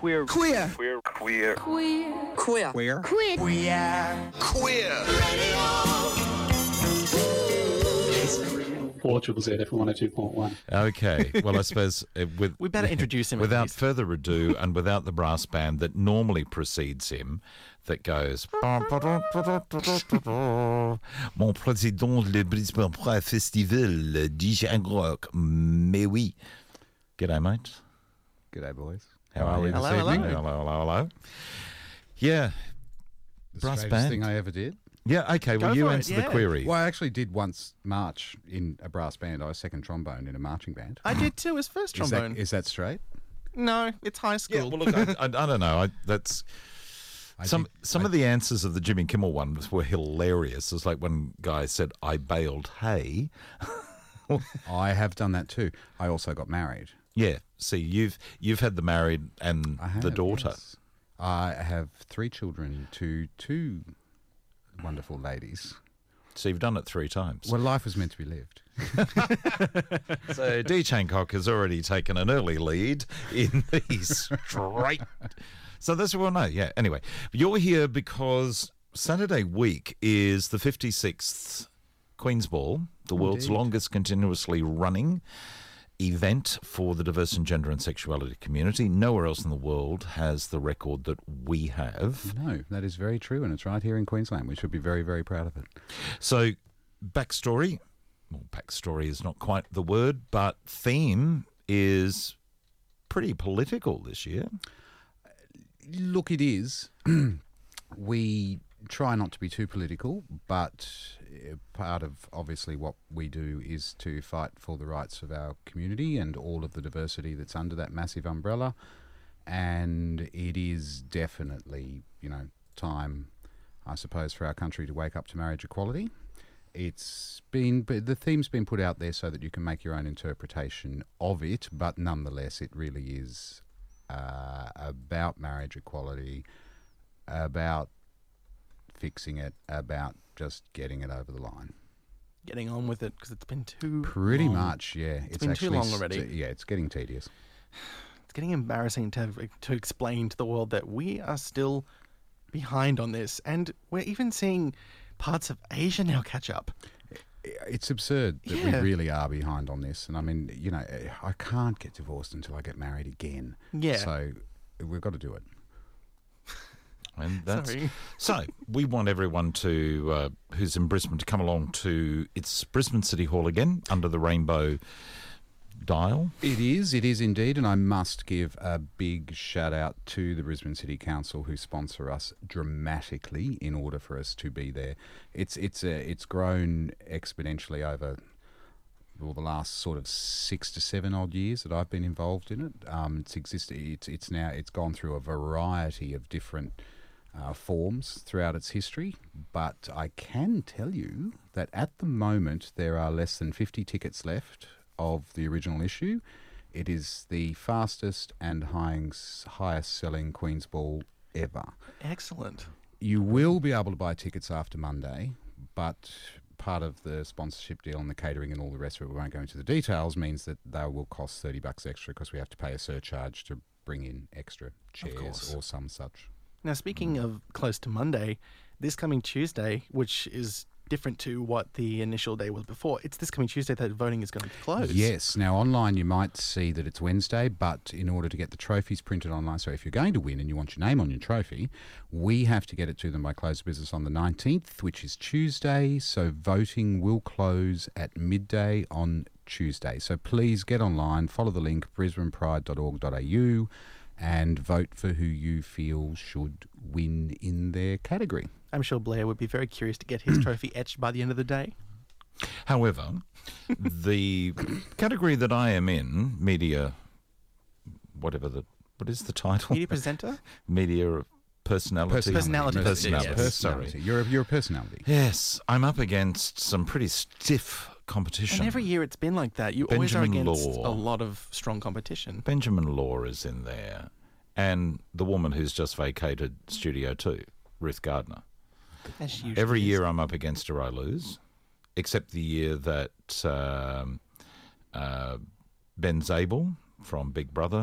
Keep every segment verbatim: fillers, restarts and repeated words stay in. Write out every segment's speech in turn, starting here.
queer. Queer. Queer. Queer. Queer. Queer. Queer. Queer. Queer. Queer. four triple Z F M one oh two point one. Okay. Well, I suppose uh, with We better introduce him at without least. further ado, and without the brass band that normally precedes him, that goes. Mon président le Brisbane Pride Festival D J Rock. Mais oui. G'day, mate. G'day, boys. How are we Hello, this hello. evening? Hello, hello, hello. Yeah. The Brass strangest band. thing I ever did. Yeah. Okay. Well, Go you for it, answer yeah. the query. Well, I actually did once march in a brass band. I was second trombone in a marching band. I did too as first Is trombone. that, is that straight? No, it's high Yeah. school. Well, look, I, I, I don't know. I, that's. I Some did- some I- of the answers of the Jimmy Kimmel ones were hilarious. It was like one guy said, "I baled hay." I have done that too. I also got married. Yeah. See, you've you've had the married and I have, the daughter. yes. I have three children to two wonderful ladies. So you've done it three times. Well, life was meant to be lived. So Deej Hancock has already taken an early lead in the straight. So that's what we'll know. Yeah. Anyway, you're here because Saturday week is the fifty-sixth Queen's Ball, the world's Indeed. longest continuously running event for the diverse and gender and sexuality community. Nowhere else in the world has the record that we have. No, that is very true, and it's right here in Queensland. We should be very, very proud of it. So, backstory. Well, backstory is not quite the word, but theme is pretty political this year. Look, it is. We try not to be too political, but uh, part of obviously what we do is to fight for the rights of our community and all of the diversity that's under that massive umbrella. And it is definitely, you know, time, I suppose, for our country to wake up to marriage equality. It's been, but the theme's been put out there so that you can make your own interpretation of it, but nonetheless, it really is uh, about marriage equality, about fixing it, about just getting it over the line. Getting on with it because it's been too Pretty long. much, yeah. It's, been too actually long already. st- yeah, it's getting tedious. It's getting embarrassing to to explain to the world that we are still behind on this, and we're even seeing parts of Asia now catch up. It's absurd that Yeah. we really are behind on this. And I mean, you know, I can't get divorced until I get married again. Yeah. So we've got to do it. And that's Sorry. so we want everyone to uh, who's in Brisbane to come along to it's Brisbane City Hall again under the rainbow dial. It is, it is indeed, and I must give a big shout out to the Brisbane City Council who sponsor us dramatically in order for us to be there. It's it's uh, it's grown exponentially over well, the last sort of six to seven odd years that I've been involved in it. Um, it's existed. It's it's now it's gone through a variety of different uh, forms throughout its history, but I can tell you that at the moment there are less than fifty tickets left of the original issue. It is the fastest and highest, highest selling Queen's Ball ever. Excellent. You will be able to buy tickets after Monday, but part of the sponsorship deal and the catering and all the rest of it, we won't go into the details, means that they will cost thirty bucks extra because we have to pay a surcharge to bring in extra chairs course. or some such. Now, speaking of close to Monday, this coming Tuesday, which is different to what the initial day was before, it's this coming Tuesday that voting is going to close. Yes. Now, online you might see that it's Wednesday, but in order to get the trophies printed online, so if you're going to win and you want your name on your trophy, we have to get it to them by close of business on the nineteenth, which is Tuesday. So voting will close at midday on Tuesday. So please get online, follow the link, brisbane pride dot org dot a u, and vote for who you feel should win in their category. I'm sure Blair would be very curious to get his trophy etched by the end of the day. However, the category that I am in, media, whatever the what is the title? Media presenter? Media personality. Personality. Personality. Yes. Sorry. You're a, you're a personality. Yes, I'm up against some pretty stiff competition. And every year it's been like that. You always are Benjamin against Law. a lot of strong competition. Benjamin Law is in there, and the woman who's just vacated Studio Two, Ruth Gardner. As usually Every is. year I'm up against her, I lose, except the year that um, uh, Ben Zabel from Big Brother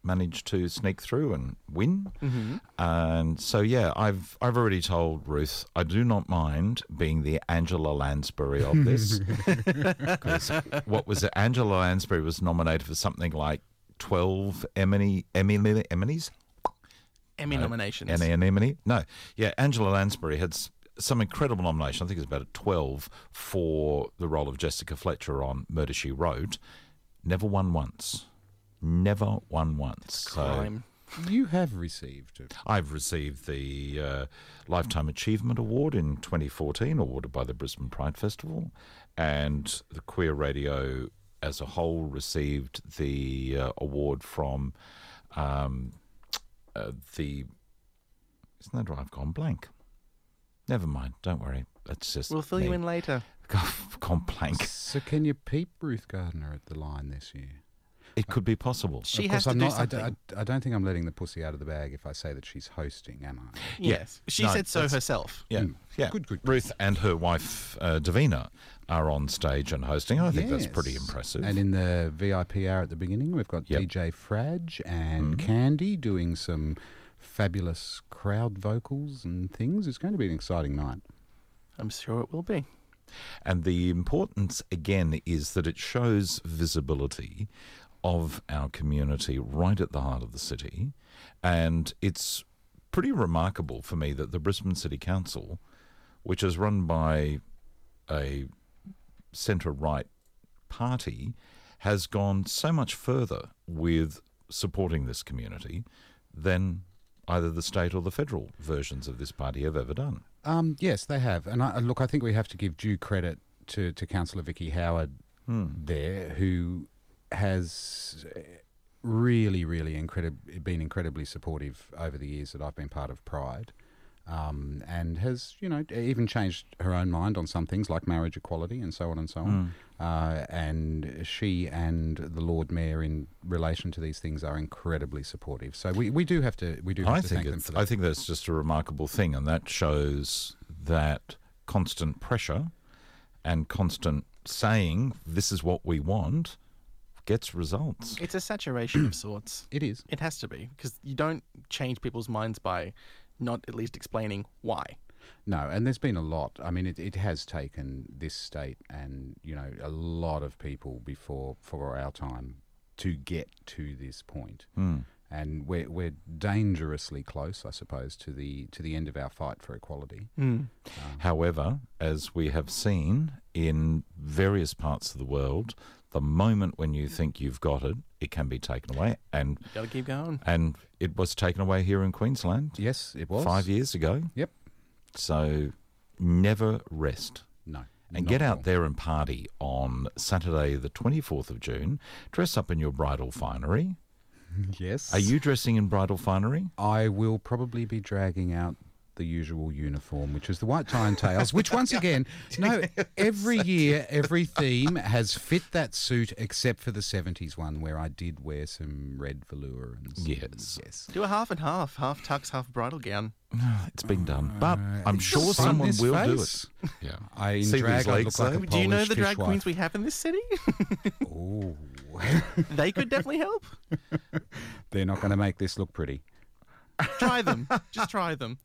managed to sneak through and win. Mm-hmm. And so, yeah, I've I've already told Ruth I do not mind being the Angela Lansbury of this. Because what was it? Angela Lansbury was nominated for something like twelve Emmy, Emmy, Emmys? Emmy No, nominations. An anemone? No. Yeah, Angela Lansbury had s- some incredible nomination. I think it was about twelve for the role of Jessica Fletcher on Murder, She Wrote. Never won once. Never won once. So Crime. You have received it. I've received the uh, Lifetime Achievement Award in twenty fourteen, awarded by the Brisbane Pride Festival, and the Queer Radio as a whole received the uh, award from um, uh, the... Isn't that right? I've gone blank. Never mind. Don't worry. That's just We'll fill you me. in later. Gone blank. So can you peep Ruth Gardner at the line this year? It could be possible. She of has course, to I'm do not, I, d- something. I, I don't think I'm letting the pussy out of the bag if I say that she's hosting, am I? Yes. She No, said so that's- herself. Yeah, Mm. yeah. Good, good. Ruth and her wife uh, Davina are on stage and hosting. I think that's pretty Yes. impressive. And in the V I P hour at the beginning, we've got Yep. D J Fraj and Mhm. Candy doing some fabulous crowd vocals and things. It's going to be an exciting night. I'm sure it will be. And the importance, again, is that it shows visibility of our community right at the heart of the city. And it's pretty remarkable for me that the Brisbane City Council, which is run by a centre-right party, has gone so much further with supporting this community than either the state or the federal versions of this party have ever done. Um, yes, they have. And I, look, I think we have to give due credit to, to Councillor Vicky Howard Hmm. there, who has really, really incredib- been incredibly supportive over the years that I've been part of Pride, um, and has, you know, even changed her own mind on some things like marriage equality and so on and so on. Uh, and she and the Lord Mayor, in relation to these things, are incredibly supportive. So we, we do have to we do have I to think thank them it's, for that. I think that's just a remarkable thing, and that shows that constant pressure and constant saying this is what we want gets results. It's a saturation of sorts. It is. It has to be, because you don't change people's minds by not at least explaining why. No, and there's been a lot. I mean, it, it has taken this state and, you know, a lot of people before for our time to get to this point. Hmm. And we're we're dangerously close, I suppose, to the to the end of our fight for equality. Mm. However, as we have seen in various parts of the world, the moment when you think you've got it, it can be taken away. And Got to keep going. and it was taken away here in Queensland Yes, it was five years ago. Yep. So never rest. No, And not get at out all. there and party on Saturday, the twenty-fourth of June. Dress up in your bridal finery. Yes. Are you dressing in bridal finery? I will probably be dragging out the usual uniform, which is the white tie and tails, which once again, no, every year, every theme has fit that suit except for the seventies one where I did wear some red velour. And some, Yes. Yes. Do a half and half. Half tux, half bridal gown. It's been done. But I'm sure Sun someone this will do it. face. Yeah. I in See drag, these I legs, look like a though? Do you know Polish the drag fishwife. queens we have in this city? Ooh. They could definitely help. They're not going to make this look pretty. Try them. Just try them.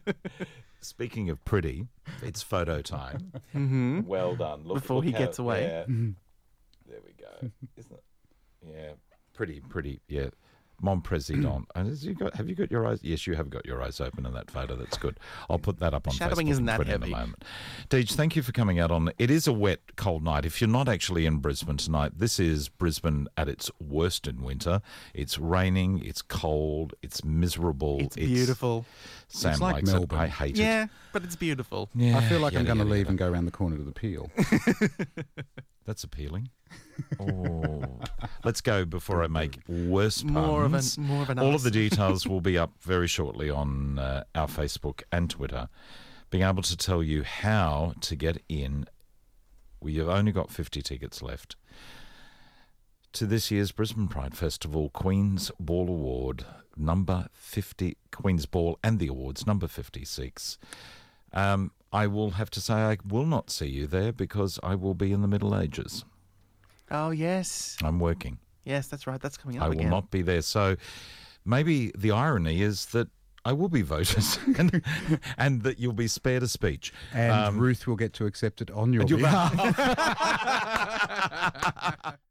Speaking of pretty, it's photo time. Mm-hmm. Well done. Look, Before look he how- gets away. yeah. There we go. Isn't it? Yeah. Pretty, pretty. Yeah. Mon President. And has you got, have you got your eyes? Yes, you have got your eyes open in that photo. That's good. I'll put that up on Shadowing Facebook isn't and that Twitter in heavy. a moment. Deej, thank you for coming out on. It is a wet, cold night. If you're not actually in Brisbane tonight, this is Brisbane at its worst in winter. It's raining. It's cold. It's miserable. It's beautiful. Sam It's like likes Melbourne. it. I hate it. Yeah, but it's beautiful. Yeah, I feel like I'm yada, going to yada, leave yada. and go around the corner to the Peel. That's appealing. Oh, let's go before I make worse puns. More of an more of an All of arse. the details will be up very shortly on uh, our Facebook and Twitter. Being able to tell you how to get in. We have only got fifty tickets left to this year's Brisbane Pride Festival Queen's Ball Award number fifty. Queen's Ball and the awards number fifty-six. Um, I will have to say I will not see you there because I will be in the Middle Ages. Oh yes. I'm working. Yes, that's right. That's coming up I will again. not be there. So maybe the irony is that I will be voted and, and that you'll be spared a speech. And Um, Ruth will get to accept it on your and you'll- behalf.